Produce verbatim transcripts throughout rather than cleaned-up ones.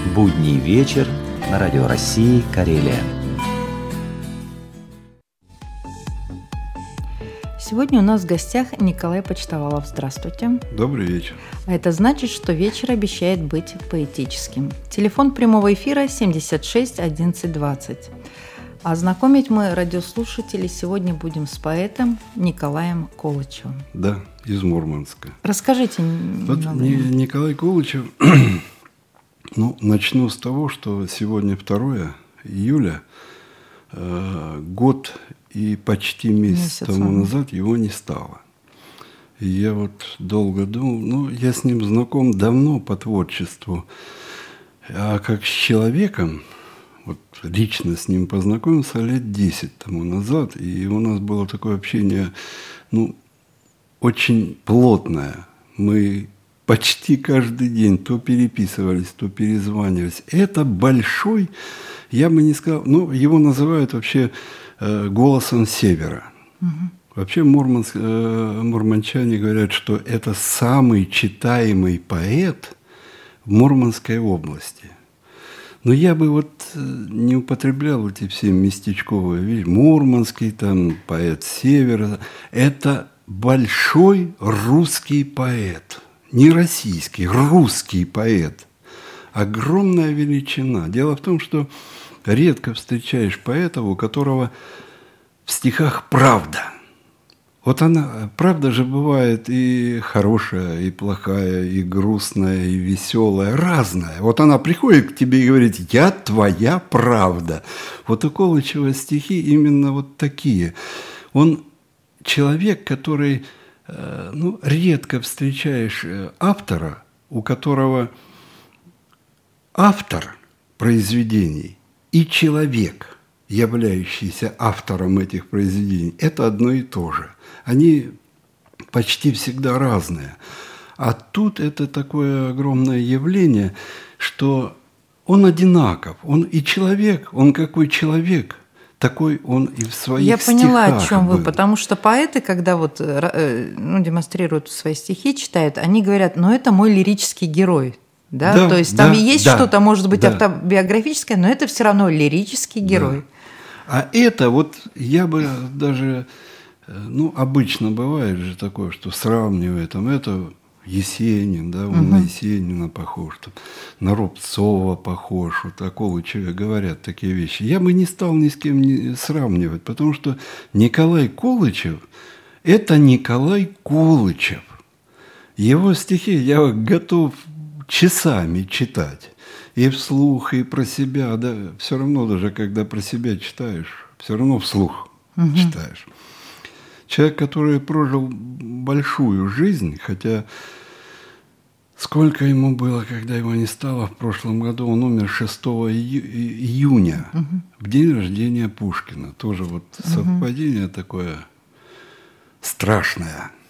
Будний вечер на Радио России Карелия. Сегодня у нас в гостях Николай Почтовалов. Здравствуйте. Добрый вечер. А это значит, что вечер обещает быть поэтическим. Телефон прямого эфира семьдесят шесть одиннадцать двадцать. А знакомить мы радиослушателей сегодня будем с поэтом Николаем Колычевым. Да, из Мурманска. Расскажите вот немного. Николай Колычев, ну, начну с того, что сегодня второе июля, э, год и почти месяц, месяц тому назад его не стало. И я вот долго думал, ну, я с ним знаком давно по творчеству, а как с человеком, вот лично с ним познакомился лет десять тому назад, и у нас было такое общение, ну, очень плотное. Мы почти каждый день то переписывались, то перезванивались. Это большой, я бы не сказал, ну, его называют вообще э, голосом севера. Угу. Вообще мурманск, э, мурманчане говорят, что это самый читаемый поэт в Мурманской области. Но я бы вот не употреблял эти все местечковые вещи. Мурманский, там, поэт севера. Это большой русский поэт. Не российский, русский поэт. Огромная величина. Дело в том, что редко встречаешь поэта, у которого в стихах правда. Вот она, правда же бывает и хорошая, и плохая, и грустная, и веселая, разная. Вот она приходит к тебе и говорит: «Я твоя правда». Вот у Колычева стихи именно вот такие. Он человек, который, ну, редко встречаешь автора, у которого автор произведений и человек, являющийся автором этих произведений, это одно и то же. Они почти всегда разные. А тут это такое огромное явление, что он одинаков. Он и человек, он какой человек, такой он и в своих Я стихах поняла, о чем был. вы, потому что поэты, когда вот, ну, демонстрируют свои стихи, читают, они говорят: ну, это мой лирический герой. Да? Да, То есть да, там есть да, что-то, может быть, да. автобиографическое, но это все равно лирический герой. Да. А это вот я бы даже... Ну, обычно бывает же такое, что сравнивает, там, это Есенин, да, он угу. на Есенина похож, там, на Рубцова похож, вот о Колычеве говорят такие вещи. Я бы не стал ни с кем не сравнивать, потому что Николай Колычев – это Николай Колычев. Его стихи я готов часами читать, и вслух, и про себя, да, все равно даже, когда про себя читаешь, все равно вслух угу. читаешь. Человек, который прожил большую жизнь, хотя сколько ему было, когда его не стало в прошлом году, он умер шестого июня, угу. в день рождения Пушкина. Тоже вот угу. совпадение такое страшное.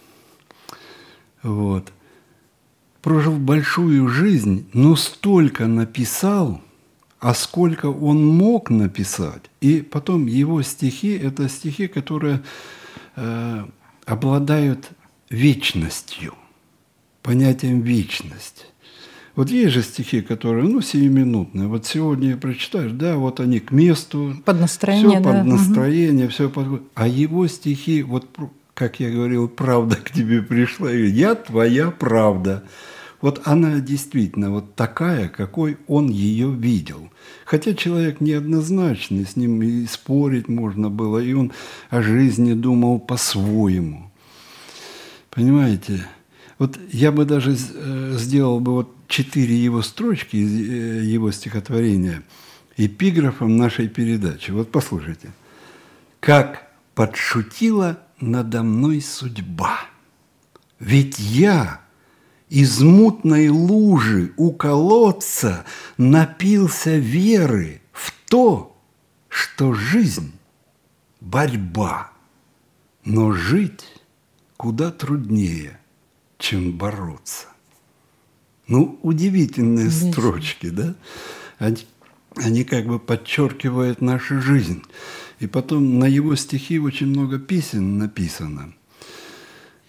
Вот. Прожил большую жизнь, но столько написал, а сколько он мог написать. И потом его стихи, это стихи, которые... обладают вечностью, понятием вечность. Вот есть же стихи, которые, ну, сиюминутные. Вот сегодня прочитаешь, да, вот они к месту. Под настроение, все да. под настроение, угу. все под... А его стихи, вот, как я говорил, правда к тебе пришла, и я твоя правда. Вот она действительно вот такая, какой он ее видел. Хотя человек неоднозначный, с ним и спорить можно было, и он о жизни думал по-своему. Понимаете? Вот я бы даже сделал бы вот четыре его строчки из его стихотворения эпиграфом нашей передачи. Вот послушайте. «Как подшутила надо мной судьба, ведь я... из мутной лужи у колодца напился веры в то, что жизнь – борьба, но жить куда труднее, чем бороться». Ну, удивительные Конечно. Строчки, да? Они, они как бы подчеркивают нашу жизнь. И потом на его стихи очень много песен написано.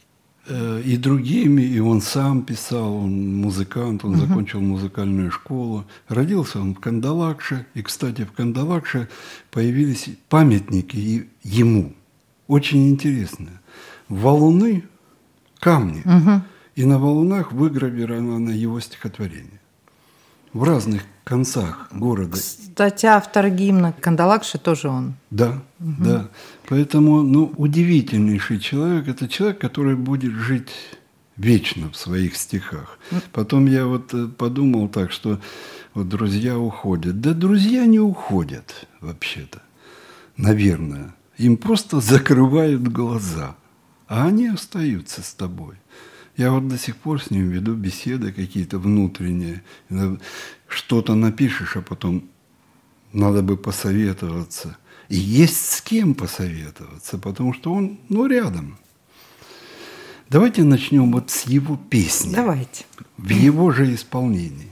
и другими, и он сам писал, он музыкант, он угу. закончил музыкальную школу. Родился он в Кандалакше, и, кстати, в Кандалакше появились памятники ему, очень интересные. Валуны, камни, угу. и на валунах выгравировано его стихотворение. В разных концах города. Кстати, автор гимна Кандалакши тоже он. Да, угу. да. Поэтому, ну, удивительнейший человек – это человек, который будет жить вечно в своих стихах. Потом я вот подумал так, что вот друзья уходят. Да друзья не уходят вообще-то, наверное. Им просто закрывают глаза, а они остаются с тобой. Я вот до сих пор с ним веду беседы какие-то внутренние. Что-то напишешь, а потом надо бы посоветоваться. И есть с кем посоветоваться, потому что он, ну, рядом. Давайте начнем вот с его песни. Давайте. В его же исполнении.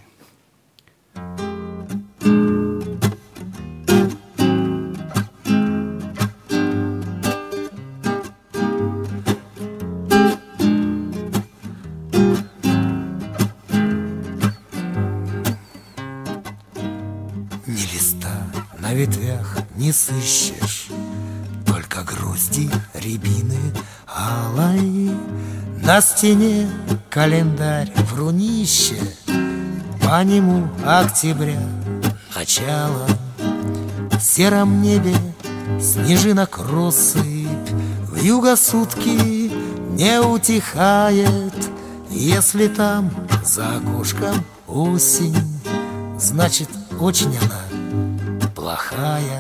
Не сыщешь только грусти рябины алой. На стене календарь врунище, по нему октября начало. В сером небе снежинок россыпь, вьюга сутки не утихает. Если там за окошком осень, значит, очень она плохая.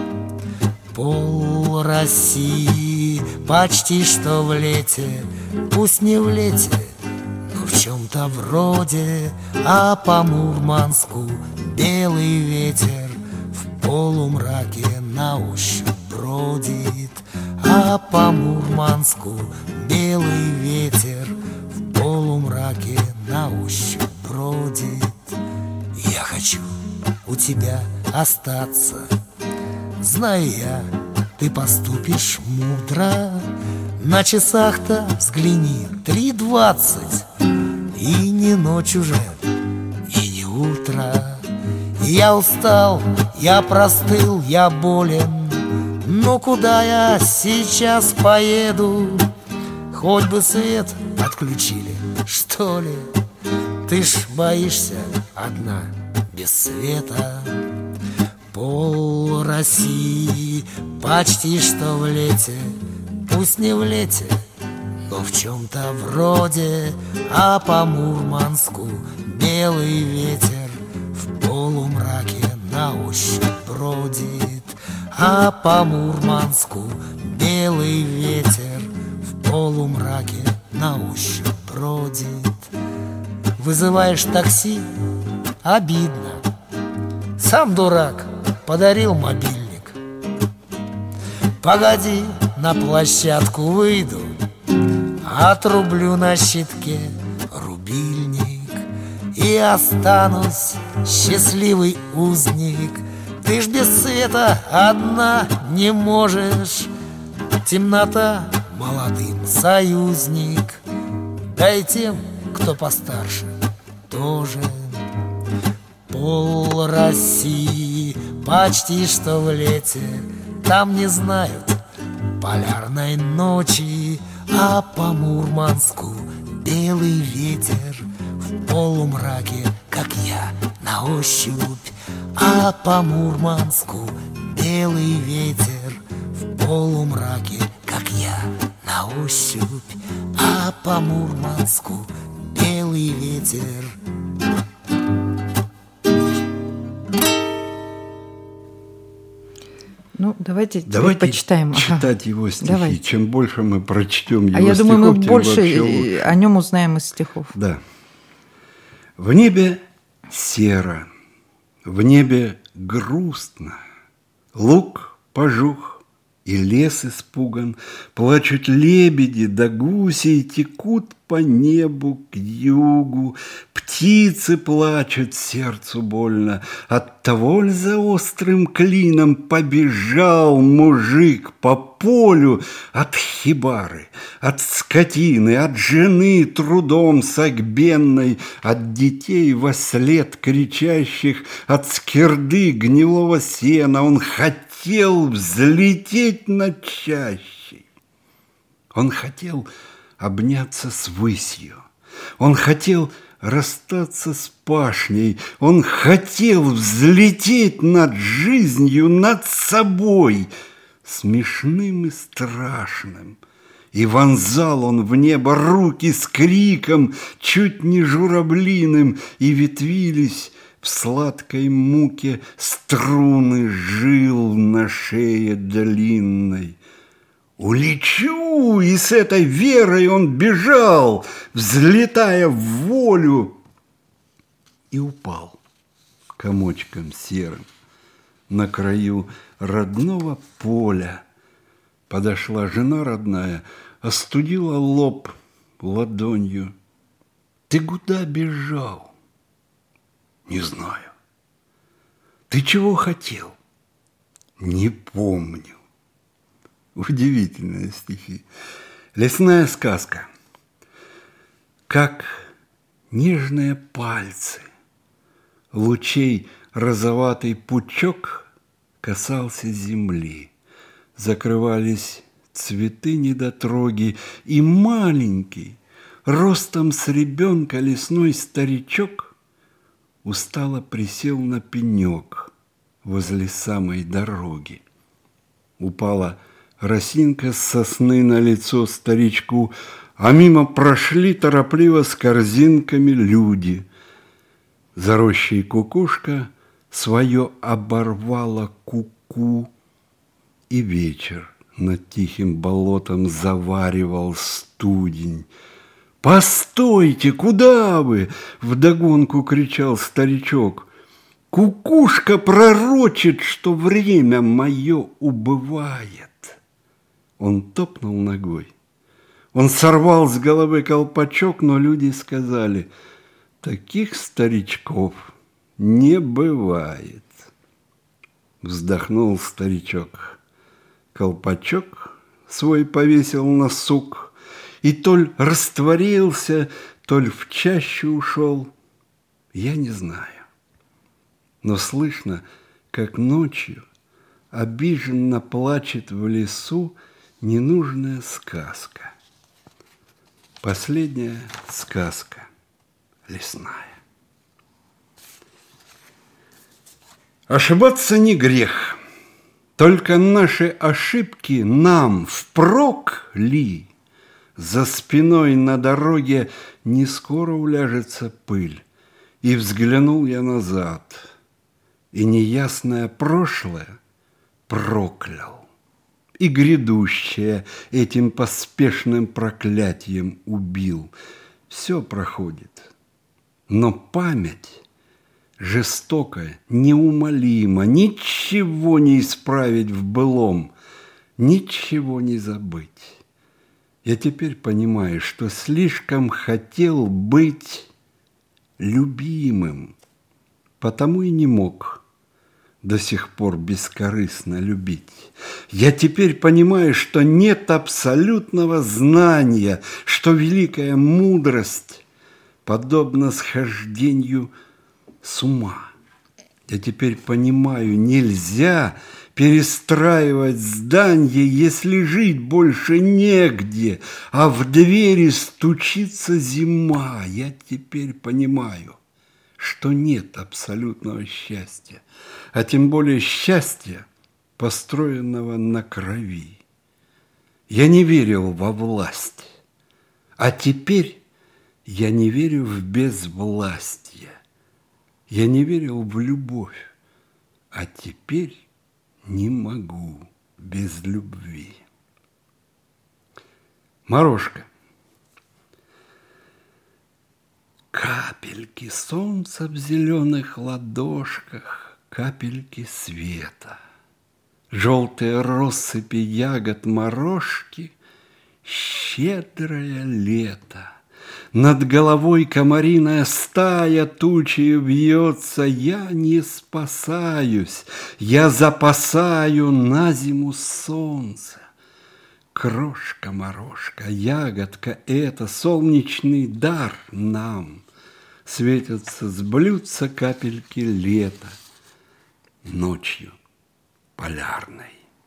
Пол России почти что в лете, пусть не в лете, но в чем-то вроде. А по Мурманску белый ветер в полумраке на ощупь бродит. А по Мурманску белый ветер в полумраке на ощупь бродит. Я хочу у тебя остаться, знаю я, ты поступишь мудро. На часах-то взгляни, три двадцать, и не ночь уже, и не утро. Я устал, я простыл, я болен, но куда я сейчас поеду? Хоть бы свет отключили, что ли? Ты ж боишься одна, без света. Пол России почти что в лете, пусть не в лете, но в чем-то вроде. А по Мурманску белый ветер в полумраке на ощупь бродит. А по Мурманску белый ветер в полумраке на ощупь бродит. Вызываешь такси — обидно, сам дурак подарил мобильник. Погоди, на площадку выйду, отрублю на щитке рубильник и останусь счастливый узник. Ты ж без света одна не можешь, темнота молодым союзник, да и тем, кто постарше, тоже. Пол России почти что в лете, там не знают полярной ночи. А по Мурманску белый ветер в полумраке, как я, на ощупь. А по Мурманску белый ветер в полумраке, как я, на ощупь. А по Мурманску белый ветер. Ну, давайте, давайте почитаем. читать ага. его стихи. Давайте. Чем больше мы прочтем его а я стихов, думаю, мы тем больше вообще... о нем узнаем из стихов. Да. В небе серо, в небе грустно, луг пожух, И лес испуган, плачут лебеди да гуси, и текут по небу к югу. Птицы плачут, сердцу больно, оттого ль за острым клином побежал мужик по полю от хибары, от скотины, от жены трудом согбенной, от детей вослед кричащих, от скирды гнилого сена. Он хотел взлететь над чащей. Он хотел обняться с высью. Он хотел расстаться с пашней. Он хотел взлететь над жизнью, над собой, смешным и страшным. И вонзал он в небо руки с криком, чуть не журавлиным, и ветвились в сладкой муке струны жил на шее длинной. Улечу! И с этой верой он бежал, взлетая в волю, и упал комочком серым на краю родного поля. Подошла жена родная, остудила лоб ладонью. Ты куда бежал? Не знаю. Ты чего хотел? Не помню. Удивительные стихи. Лесная сказка. Как нежные пальцы лучей розоватый пучок касался земли. Закрывались цветы недотроги, и маленький, ростом с ребенка лесной старичок устало присел на пенек возле самой дороги. Упала росинка с сосны на лицо старичку, а мимо прошли торопливо с корзинками люди. За рощей кукушка свое оборвала куку, и вечер над тихим болотом заваривал студень. «Постойте, куда вы?» – вдогонку кричал старичок. «Кукушка пророчит, что время мое убывает». Он топнул ногой. Он сорвал с головы колпачок, но люди сказали: таких старичков не бывает. Вздохнул старичок. Колпачок свой повесил на сук, и толь растворился, толь в чащу ушел, я не знаю. Но слышно, как ночью обиженно плачет в лесу ненужная сказка. Последняя сказка лесная. Ошибаться не грех, только наши ошибки нам впрок ли? За спиной на дороге не скоро уляжется пыль. И взглянул я назад, и неясное прошлое проклял, и грядущее этим поспешным проклятием убил. Все проходит, но память жестоко, неумолимо, ничего не исправить в былом, ничего не забыть. Я теперь понимаю, что слишком хотел быть любимым, потому и не мог до сих пор бескорыстно любить. Я теперь понимаю, что нет абсолютного знания, что великая мудрость подобна схождению с ума. Я теперь понимаю, нельзя перестраивать здание, если жить больше негде, а в двери стучится зима. Я теперь понимаю, что нет абсолютного счастья, а тем более счастья, построенного на крови. Я не верил во власть, а теперь я не верю в безвластие. Я не верил в любовь, а теперь не могу без любви. Морошка. Капельки солнца в зеленых ладошках, капельки света. желтые россыпи ягод морожки, щедрое лето. Над головой комариная стая тучей вьется, я не спасаюсь, я запасаю на зиму солнце. Крошка-морошка, ягодка эта, солнечный дар нам. Светятся с блюдца капельки лета ночью полярной.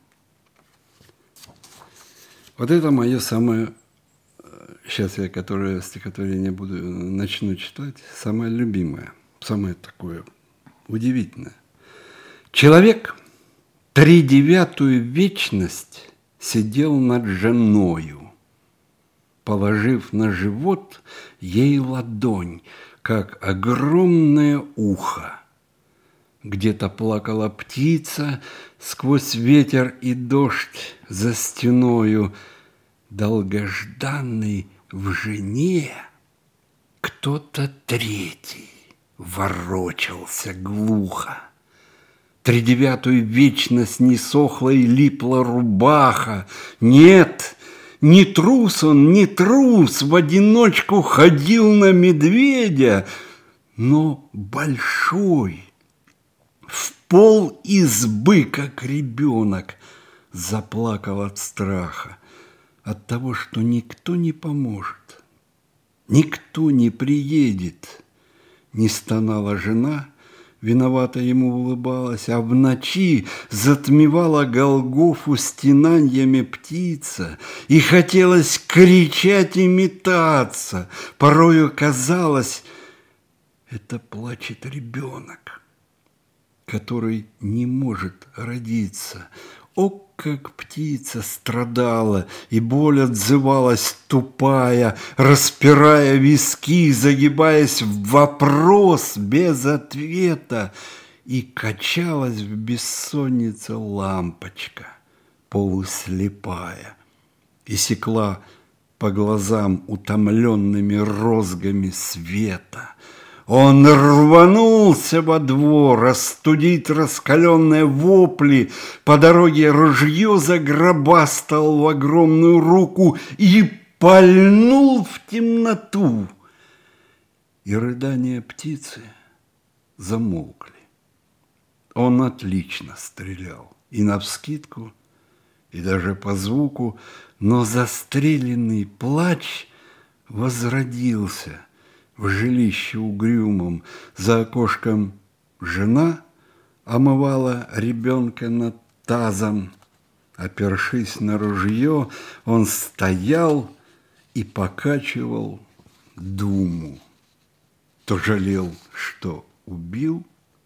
Вот это мое самое, сейчас я которое стихотворение буду, начну читать, самое любимое, самое такое удивительное. Человек тридевятую вечность сидел над женою, положив на живот ей ладонь, как огромное ухо. Где-то плакала птица сквозь ветер и дождь за стеною. Долгожданный в жене кто-то третий ворочался глухо. Тридевятую вечность не сохла и липла рубаха. Нет, не трус он, не трус, в одиночку ходил на медведя, но большой, в пол избы, как ребенок, заплакал от страха, от того, что никто не поможет, никто не приедет. Не стонала жена, виновато ему улыбалась, а в ночи затмевала Голгофу стенаньями птица, и хотелось кричать и метаться. Порою казалось, это плачет ребенок, который не может родиться. О, как птица страдала, и боль отзывалась тупая, распирая виски, загибаясь в вопрос без ответа, и качалась в бессоннице лампочка, полуслепая, и секла по глазам утомленными розгами света. Он рванулся во двор, остудить раскаленные вопли, по дороге ружье загробастал в огромную руку и пальнул в темноту. И рыдания птицы замолкли. Он отлично стрелял, и навскидку, и даже по звуку, но застреленный плач возродился в жилище угрюмом. За окошком жена омывала ребенка над тазом. Опершись на ружье, он стоял и покачивал думу. То жалел, что убил,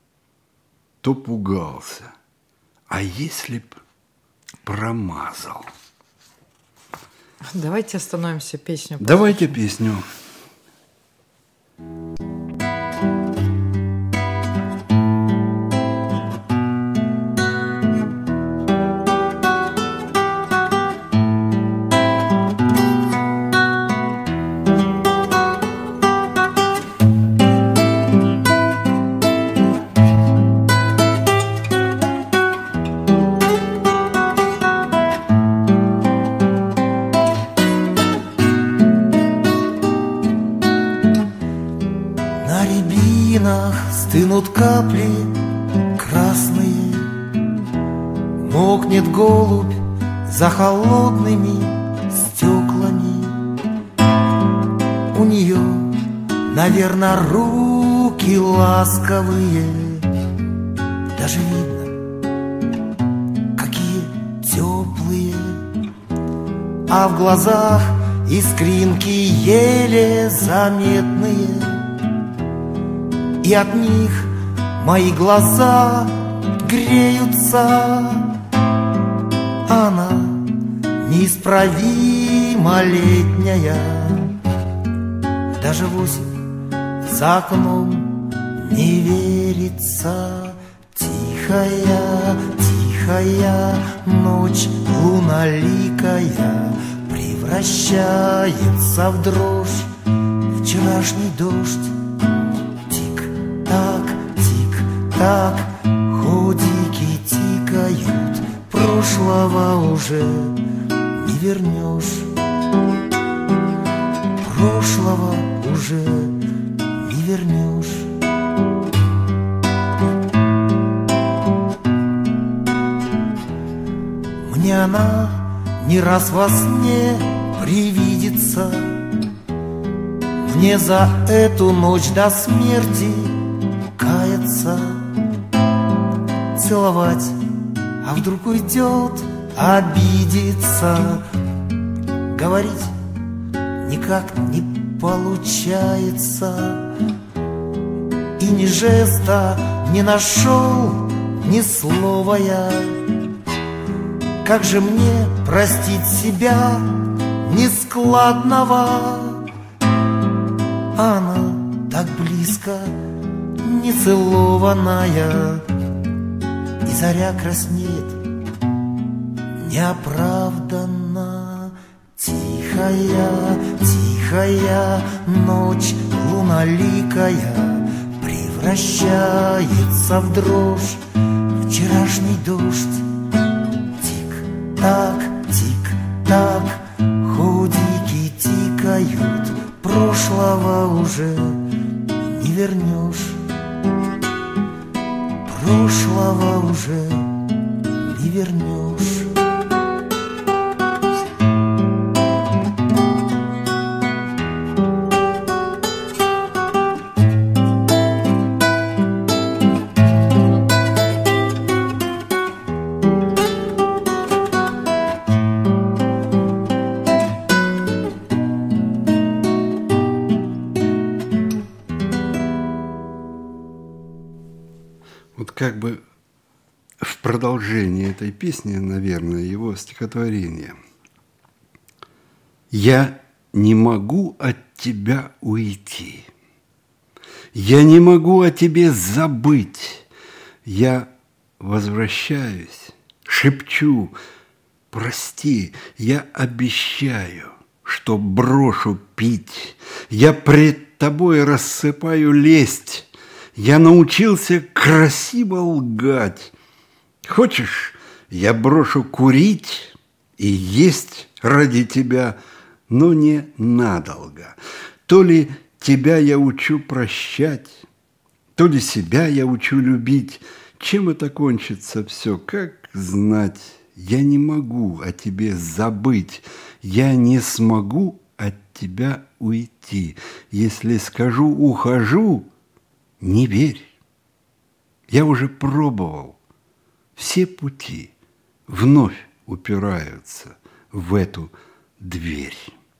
то пугался. А если б промазал? Давайте остановимся, песню послушаем. Давайте песню. Стынут капли красные, мокнет голубь за холодными стеклами. У нее, наверное, руки ласковые, даже видно, какие теплые, а в глазах искринки еле заметные. И от них мои глаза греются. Она неисправимо летняя, даже в осень за окном не верится. Тихая, тихая ночь луноликая превращается в дрожь вчерашний дождь. Так, ходики тикают, прошлого уже не вернешь, прошлого уже не вернешь. Мне она не раз во сне привидится, мне за эту ночь до смерти каяться, целовать, а вдруг уйдет, обидится, говорить никак не получается, и ни жеста не нашел, ни слова я. Как же мне простить себя нескладного? Она так близко, нецелованная, и заря краснеет неоправданно. Тихая, тихая ночь луналикая превращается в дрожь вчерашний дождь. Тик-так, тик-так, ходики тикают, прошлого уже не вернешь, прошлого уже не вернешь. Как бы в продолжении этой песни, наверное, его стихотворение. «Я не могу от тебя уйти, я не могу о тебе забыть, я возвращаюсь, шепчу, прости, я обещаю, что брошу пить, я пред тобой рассыпаю лесть». Я научился красиво лгать. Хочешь, я брошу курить и есть ради тебя, но не надолго. То ли тебя я учу прощать, то ли себя я учу любить. Чем это кончится все, как знать? Я не могу о тебе забыть, я не смогу от тебя уйти. Если скажу «ухожу», не верь, я уже пробовал, все пути вновь упираются в эту дверь.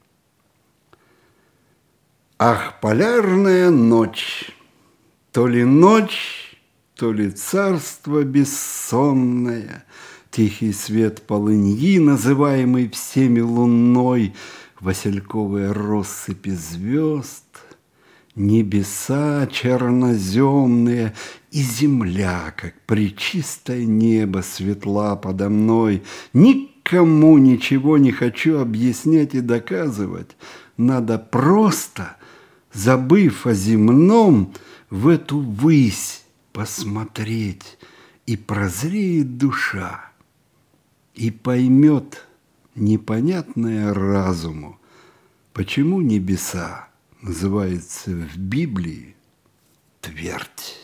Ах, полярная ночь, то ли ночь, то ли царство бессонное, тихий свет полыньи, называемый всеми луной, васильковые россыпи звезд, небеса черноземные и земля, как пречистое небо, светла подо мной. Никому ничего не хочу объяснять и доказывать. Надо просто, забыв о земном, в эту высь посмотреть, и прозреет душа, и поймет непонятное разуму, почему небеса называется в Библии твердь.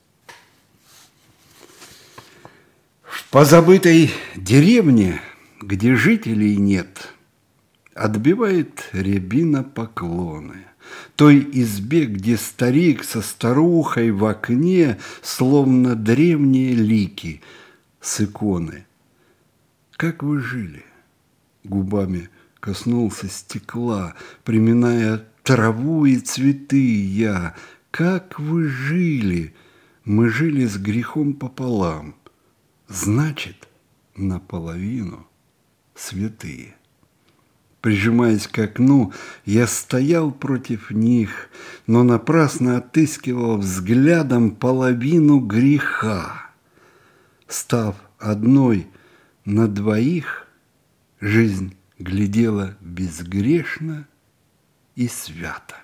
В позабытой деревне, где жителей нет, отбивает рябина поклоны. Той избе, где старик со старухой в окне, словно древние лики с иконы. Как вы жили? Губами коснулся стекла, приминая траву и цветы я. Как вы жили? Мы жили с грехом пополам. Значит, наполовину святые. Прижимаясь к окну, я стоял против них, но напрасно отыскивал взглядом половину греха. Став одной на двоих, жизнь глядела безгрешно и свято.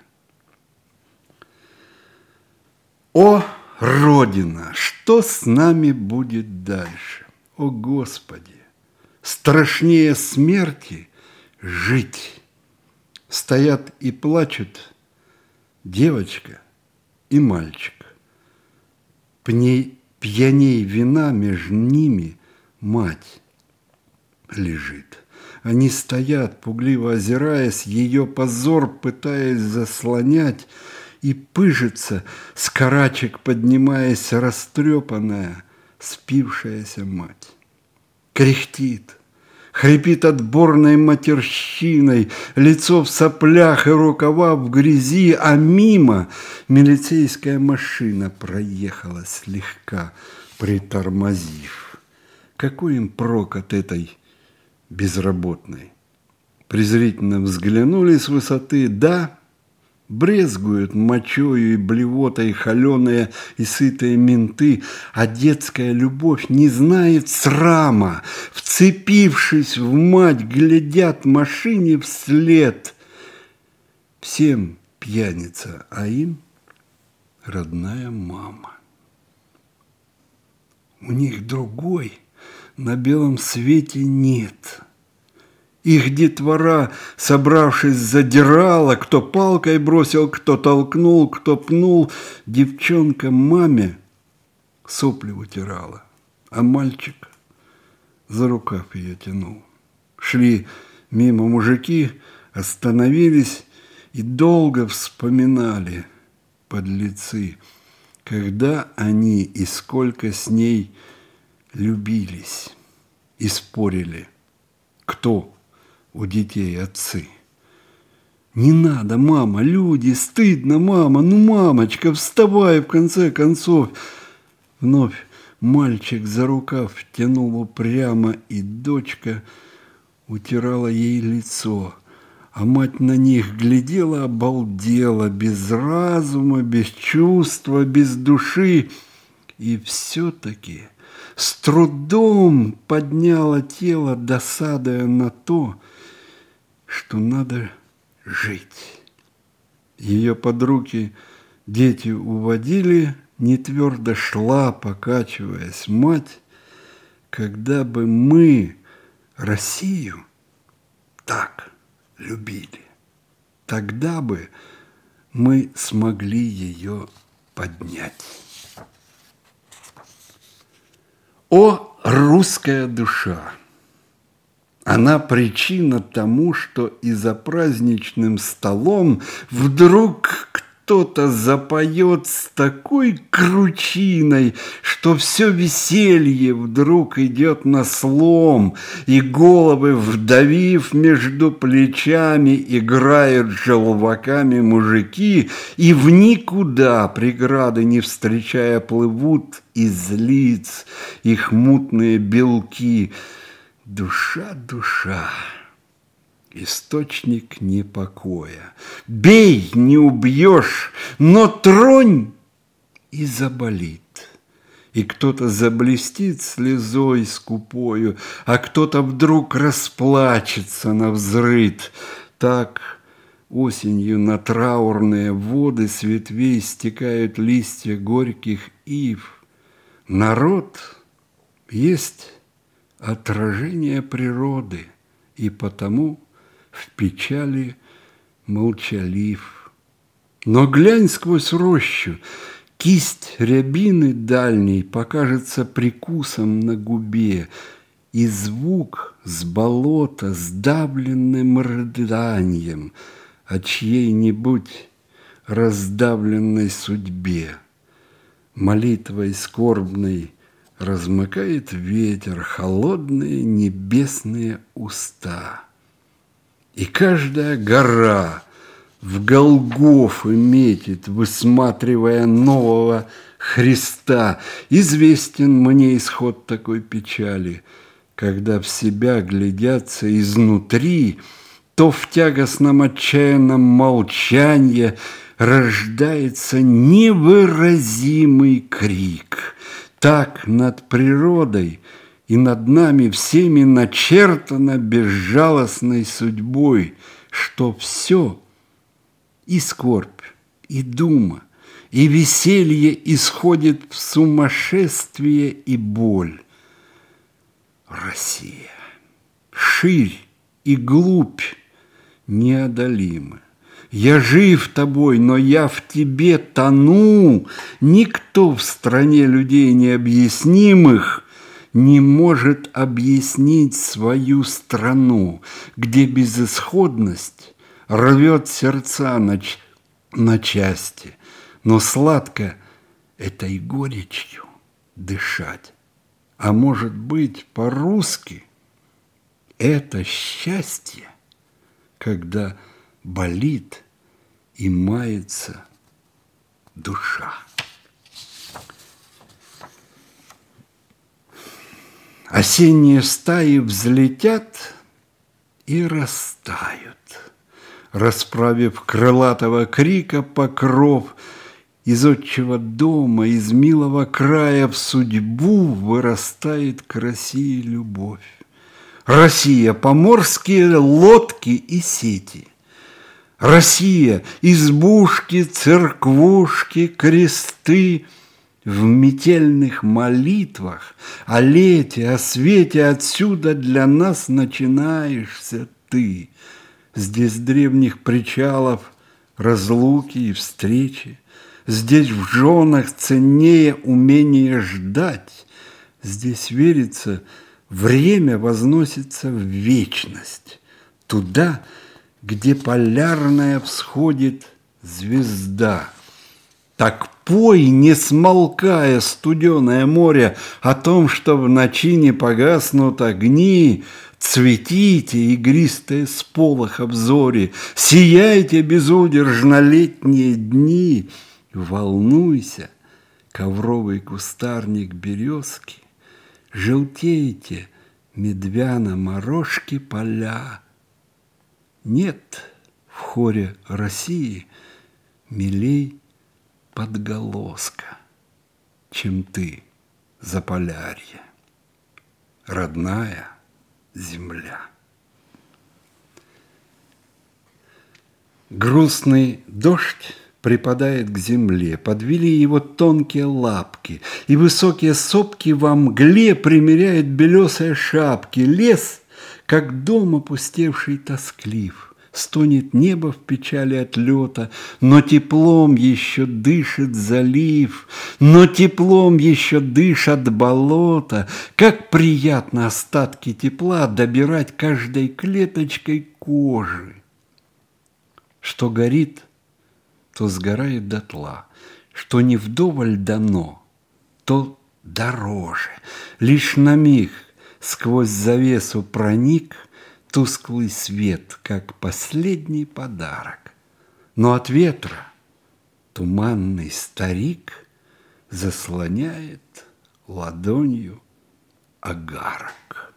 О, Родина, что с нами будет дальше? О, Господи, страшнее смерти жить. Стоят и плачут девочка и мальчик. Пней, пьяней вина между ними мать лежит. Они стоят, пугливо озираясь, ее позор пытаясь заслонять, и пыжится, с карачек поднимаясь, растрепанная, спившаяся мать. Кряхтит, хрипит отборной матерщиной, лицо в соплях и рукава в грязи, а мимо милицейская машина проехала слегка, притормозив. Какой им прок от этой безработной? Презрительно взглянули с высоты, да, брезгуют мочою и блевотой холеные и сытые менты, а детская любовь не знает срама. Вцепившись в мать, глядят машине вслед. Всем пьяница, а им родная мама. У них другой на белом свете нет. Их детвора, собравшись, задирала, кто палкой бросил, кто толкнул, кто пнул. Девчонка маме сопли вытирала, а мальчик за рукав ее тянул. Шли мимо мужики, остановились и долго вспоминали подлецы, когда они и сколько с ней любились и спорили, кто у детей отцы. Не надо, мама, люди, стыдно, мама, ну, мамочка, вставай, в конце концов. Вновь мальчик за рукав тянул упрямо, и дочка утирала ей лицо, а мать на них глядела, обалдела, без разума, без чувства, без души, и все-таки с трудом подняла тело, досадуя на то, что надо жить. Ее под руки дети уводили, не твердо шла, покачиваясь, мать. Когда бы мы Россию так любили, тогда бы мы смогли ее поднять. О, русская душа! Она причина тому, что и за праздничным столом вдруг кто-то запоет с такой кручиной, что все веселье вдруг идет на слом, и головы, вдавив между плечами, играют желваками мужики, и в никуда, преграды не встречая, плывут из лиц их мутные белки. Душа, душа, источник непокоя. Бей, не убьешь, но тронь и заболит. И кто-то заблестит слезой скупою, а кто-то вдруг расплачется навзрыд. Так осенью на траурные воды с ветвей стекают листья горьких ив. Народ есть отражение природы, и потому в печали молчалив. Но глянь сквозь рощу, кисть рябины дальней покажется прикусом на губе, и звук с болота сдавленным рыданием о чьей-нибудь раздавленной судьбе. Молитвой скорбной размыкает ветер холодные небесные уста. И каждая гора в Голгофы метит, высматривая нового Христа. Известен мне исход такой печали, когда в себя глядятся изнутри, то в тягостном отчаянном молчании рождается невыразимый крик. Так над природой и над нами всеми начертано безжалостной судьбой, что все, и скорбь, и дума, и веселье исходит в сумасшествие и боль. Россия, ширь и глубь неодолимы. Я жив тобой, но я в тебе тону. Никто в стране людей необъяснимых не может объяснить свою страну, где безысходность рвет сердца на, на части, но сладко этой горечью дышать. А может быть, по-русски это счастье, когда болит и мается душа. Осенние стаи взлетят и растают, расправив крылатого крика покров. Из отчего дома, из милого края в судьбу вырастает к России любовь. Россия – поморские лодки и сети. Россия – избушки, церквушки, кресты. В метельных молитвах о лете, о свете отсюда для нас начинаешься ты. Здесь древних причалов разлуки и встречи. Здесь в женах ценнее умение ждать. Здесь верится, время возносится в вечность. Туда, где полярная всходит звезда. Так пой, не смолкая, студеное море, о том, что в ночи не погаснут огни. Цветите, игристые сполох обзоре, сияйте безудержно летние дни. Волнуйся, ковровый кустарник березки, желтеете, медвяно морожки поля. Нет в хоре России милей подголоска, чем ты, Заполярье, родная земля. Грустный дождь припадает к земле, подвели его тонкие лапки, и высокие сопки во мгле примеряют белесые шапки. Лес, как дом опустевший, тосклив. Стонет небо в печали отлета, но теплом еще дышит залив, но теплом еще дышат болота. Как приятно остатки тепла добирать каждой клеточкой кожи. Что горит, то сгорает дотла, что не вдоволь дано, то дороже. Лишь на миг сквозь завесу проник тусклый свет, как последний подарок. Но от ветра туманный старик заслоняет ладонью огарок.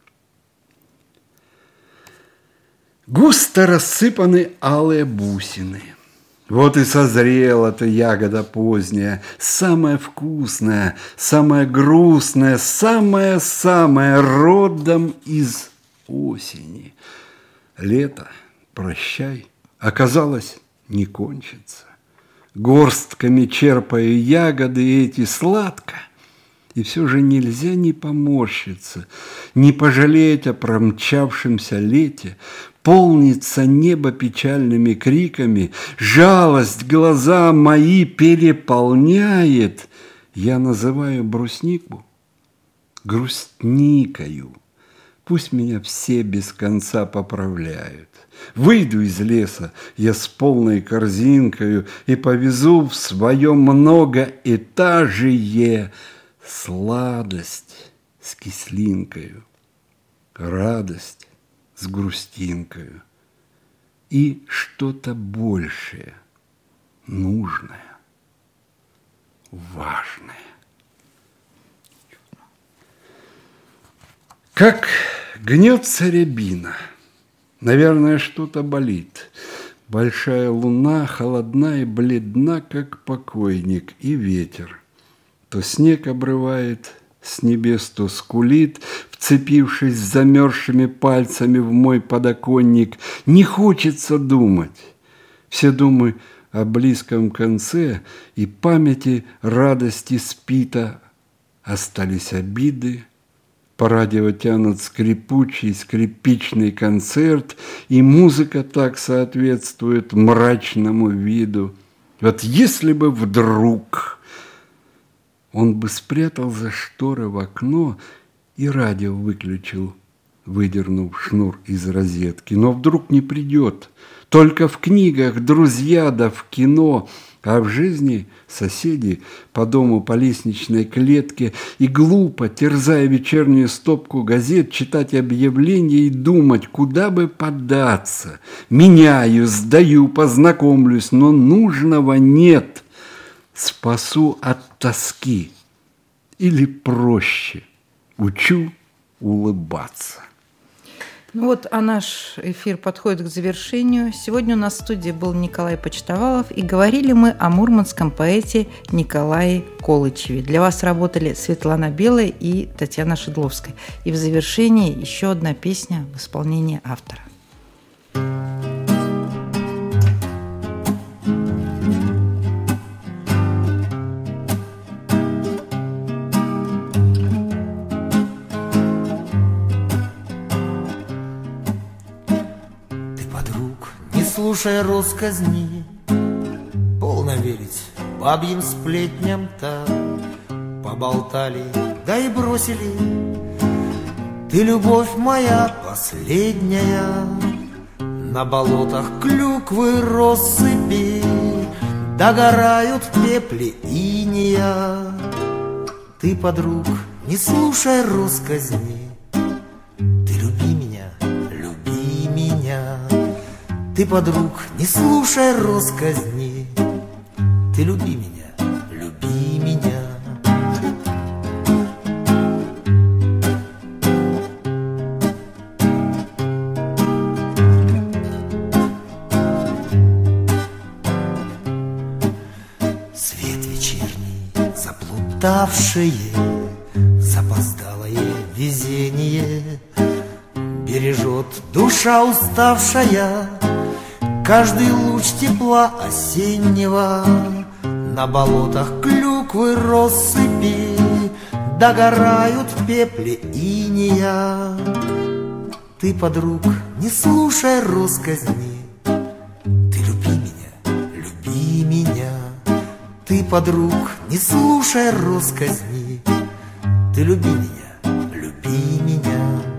Густо рассыпаны алые бусины. Вот и созрела эта ягода поздняя, самая вкусная, самая грустная, самая-самая родом из осени. Лето, прощай, оказалось, не кончится. Горстками черпаю ягоды эти сладко, и все же нельзя не поморщиться, не пожалеть о промчавшемся лете. Полнится небо печальными криками, жалость глаза мои переполняет. Я называю бруснику грустникою. Пусть меня все без конца поправляют. Выйду из леса я с полной корзинкою и повезу в своем многоэтажие сладость с кислинкою, радость с грустинкою и что-то большее, нужное, важное. Как гнется рябина, наверное, что-то болит. Большая луна холодна и бледна, как покойник, и ветер. То снег обрывает с небес, то скулит, вцепившись замерзшими пальцами в мой подоконник. Не хочется думать. Все думы о близком конце и памяти радости спита. Остались обиды, по радио тянут скрипучий, скрипичный концерт, и музыка так соответствует мрачному виду. Вот если бы вдруг он бы спрятал за шторы в окно и радио выключил, выдернув шнур из розетки, но вдруг не придет. Только в книгах друзья да в кино, а в жизни соседи по дому по лестничной клетке, и глупо, терзая вечернюю стопку газет, читать объявления и думать, куда бы податься. Меняю, сдаю, познакомлюсь, но нужного нет. Спасу от тоски. Или проще, учу улыбаться. Ну вот, а наш эфир подходит к завершению. Сегодня у нас в студии был Николай Почтовалов, и говорили мы о мурманском поэте Николае Колычеве. Для вас работали Светлана Белая и Татьяна Шедловская. И в завершении еще одна песня в исполнении автора. Слушай россказни, полно верить бабьим сплетням так. Поболтали, да и бросили. Ты, любовь моя последняя, на болотах клюквы россыпи догорают в пепле инея. Ты, подруг, не слушай россказни, ты люби меня, люби меня. Ты, подруг, не слушай россказни, ты люби меня, люби меня. Свет вечерний, заплутавшие, запоздалое везение бережет душа уставшая. Каждый луч тепла осеннего на болотах клюквы россыпи догорают в пепле инея. Ты, подруг, не слушай россказни, ты люби меня, люби меня. Ты, подруг, не слушай россказни, ты люби меня, люби меня.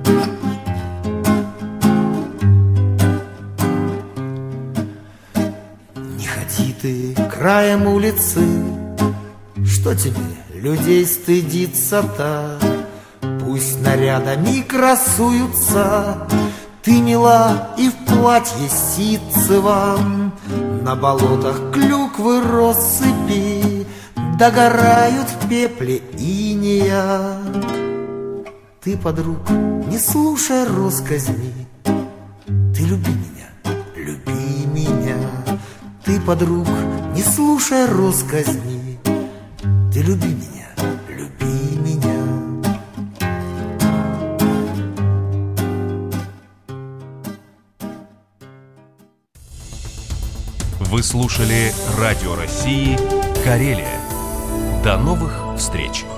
Ты краем улицы, что тебе людей стыдиться-то? Пусть нарядами красуются, ты мила и в платье ситцевом. На болотах клюквы россыпи догорают в пепле инея. Ты, подруг, не слушай россказни, ты люби меня, люби меня. Ты, подруг, не слушай россказни, ты люби меня, люби меня. Вы слушали Радио России «Карелия». До новых встреч!